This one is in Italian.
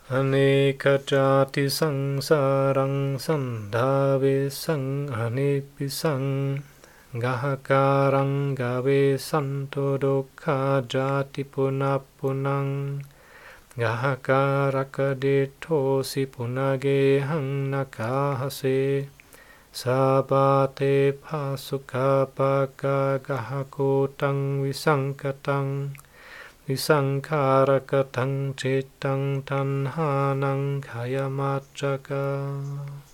Anekajati sangsarang sandhave sang anipisang gahakarang gave santo dukkha jati punapunang gahakarakadetosi punagehang nakahase sabate pasukapaka gahakotang visankatang Visankharakatang cetang tanhanang kayamacaka.